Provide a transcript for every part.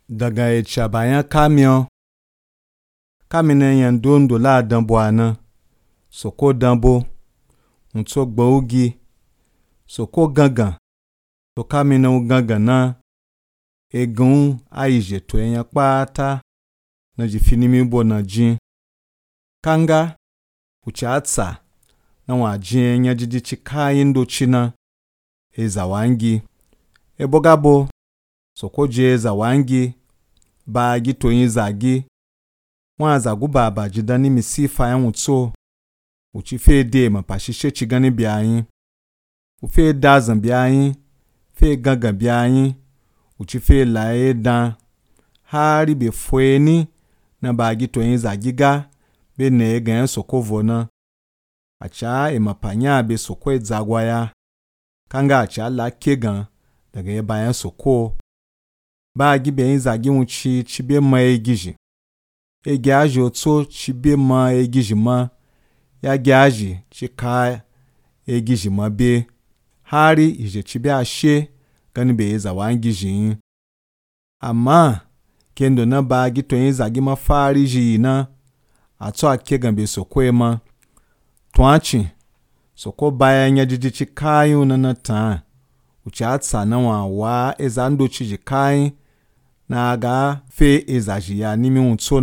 daga echa bayan kamine yan dondo la dambo ana soko dambo nto gbougi soko gangan to kamine gangan na egun aije to yan pata na jifinimi bo na jin kanga uchatsa na wajin ya jijichi kayin do china ezawangi ebogabo soko je zawangi ba gito yin zagi wa zagu baba jidani misifa yan utso uchi fe de mapashishe chigani biayin ufe dazan biayin fe gaga biayin uchi fe lae dan hari be fweni na ba gito yin zagiga be ne gan soko vona acha mapanya be soko zagwaya kanga acha la kegan daga bayan soko ba gibe yin zagi wuci chibe ma egiji aji otso chibe ma egiji ma ya gyaji chika egiji ma be hari ije chibe ashe gani be zawangiji amma kendo na ba gito yin zagi ma fari ji na atso akegan be soko ma tuachi soko bayan ya jiji kayu na ta uchi atsa na wa ezando chiji kai na ga fe ezaji ya nimi unso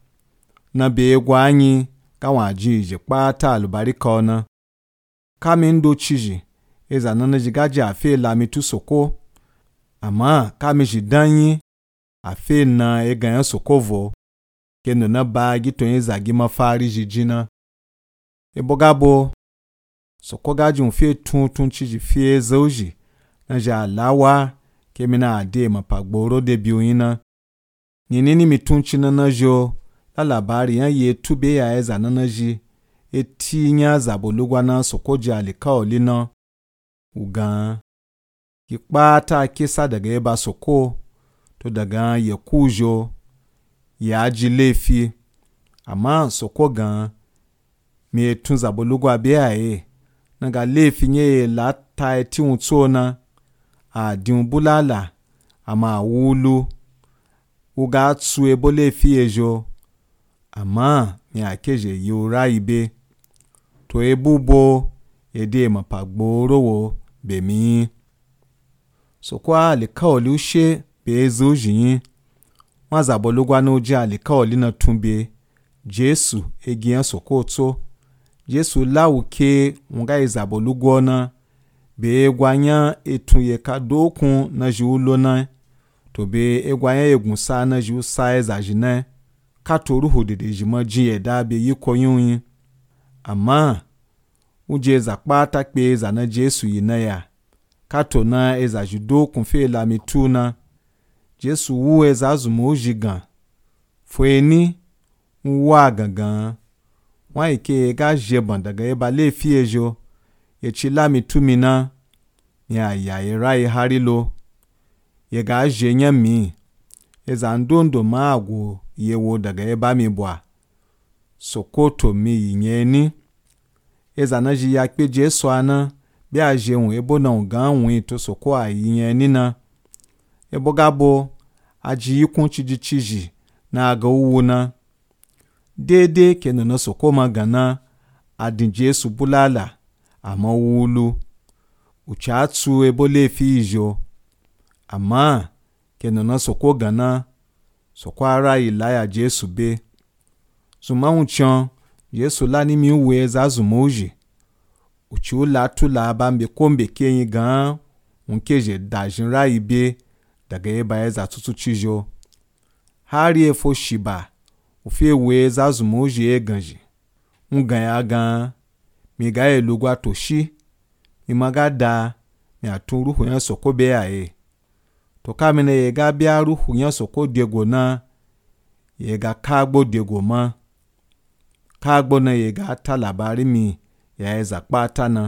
na be gwanyi ka waji je pata alubarika ona kami ndo chiji ezana na jigaji afe lamitu soko ama kami jidanyi afe na egan sokovo kendo na ba gito ezagi mafari jijina ebogabo soko gaji unfe tun chiji fe zauji na ja lawa kemina ade mapagboro de biuina nini mitunchi na jo la labari yan ye tube ya eza na ji etinya zabolugwa na soko je alikaoli na ugan kipata kisa daga eba soko to daga ye kujo ya ji lefi ama soko gan mi tun zabolugwa be aye na ga lefi nye la ta eti unso na adin bulala ama wulu uga tsu ebole fi ejo ama mi akeje yura ibe to ebubo ede mapagboro wo bemi soko alikaoli ushe be ezojiyin wazabolugwa na oje alikaoli na tumbe Jesu egiyan soko to Jesu lawuke nga izabolugwa na be egwanya etunye ka dokun na jiulo na to be egwanya egunsa na jiu sa ezajine ka to ruhu dede jima jiye da be yikoyun amma uje zakpata pe za na Jesu yina ya ka to na ezaju dokun fe la mituna Jesu wu ezazumo ojigan fweni wa gangan wa ike ga jeban daga eba lefi ejo echila mitumina ya erai harilo ye ga je nyami eza ndondo maagwo yewo daga eba mi bwa sokoto mi yinyeni eza na ji ya pe Jesu ana bi a je won ebo na gan to soko ayinyeni na ebo gabo aji ikun chiji na aga uwu na dede keno na soko magana adin Jesu bulala ama wulu uchatsu ebole fi ijo ama keno na soko gana soko ara ilaya Jesu be zuma unchon Jesu lani mi uwe zazumoji uchi ula tula bambe kombe kenyi gan unkeje dajinra ibe daga eba eza tutu chijo hari efo shiba ufi ewe zazumoji eganji unganya gan mi ga elugwa toshi mi magada mi atun ruhu yan soko be aye to kamine ye ga bia ruhu yan soko dego na ye ga kagbo dego ma kagbo na ye ga ta labari mi ya eza kpata na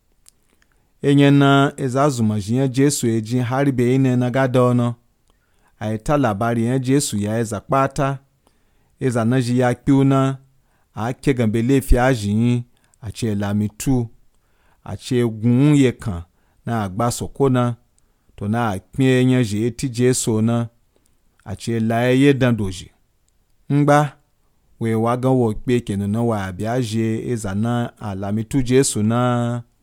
enye na ezazuma jiyan Jesu ejin haribe ine na gada ono ay ta labari yan Jesu ya eza kpata eza na ji ya kiuna ake gambe lefi ajin ache lamitu ache gun ye kan na agba soko na to na pin enye je eti Jesu na a ce la ye dan doji ngba we wa gan wo pe kenan na wa bia je ezana alamitu Jesu na